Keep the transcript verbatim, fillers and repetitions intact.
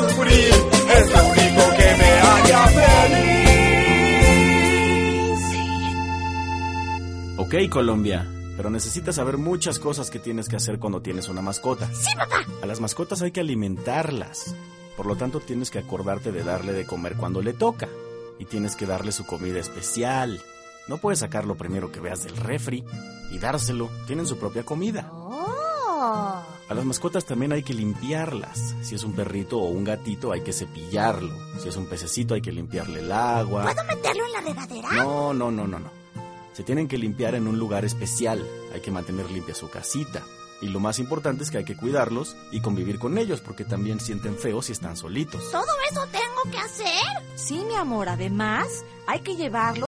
sufrir es lo único que me haría feliz. Ok, Colombia, pero necesitas saber muchas cosas que tienes que hacer cuando tienes una mascota. ¡Sí, papá! A las mascotas hay que alimentarlas. Por lo tanto, tienes que acordarte de darle de comer cuando le toca. Y tienes que darle su comida especial. No puedes sacar lo primero que veas del refri y dárselo. Tienen su propia comida. ¡Oh! A las mascotas también hay que limpiarlas. Si es un perrito o un gatito, hay que cepillarlo. Si es un pececito, hay que limpiarle el agua. ¿Puedo meterlo en la regadera? No, no, no, no, no. Se tienen que limpiar en un lugar especial. Hay que mantener limpia su casita. Y lo más importante es que hay que cuidarlos y convivir con ellos, porque también sienten feo si están solitos. ¿Todo eso tengo que hacer? Sí, mi amor, además hay que llevarlo